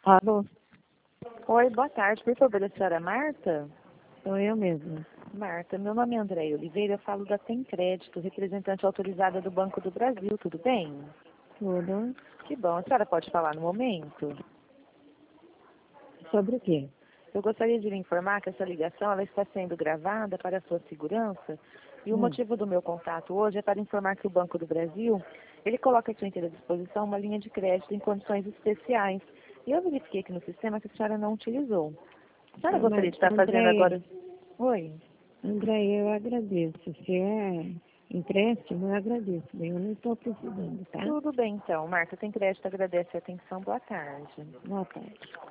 Alô, Oi, boa tarde. Por favor, a senhora Marta? sou eu mesma. Marta, meu nome é Andréia Oliveira, eu falo da Tem Crédito, representante autorizada do Banco do Brasil, tudo bem? Tudo. Que bom, a senhora pode falar no momento? Sobre o quê? Eu gostaria de lhe informar que essa ligação ela está sendo gravada para a sua segurança e o Hum. motivo do meu contato hoje é para informar que o Banco do Brasil, ele coloca à sua inteira disposição uma linha de crédito em condições especiais. E eu verifiquei aqui no sistema que a senhora não utilizou. A senhora gostaria Mas, de estar fazendo Andréia, agora... Oi? Andréia, eu agradeço. Se é empréstimo, eu agradeço. Eu não estou precisando, tá? Tudo bem, então. Marta, tem crédito, agradece a atenção. Boa tarde. Boa tarde.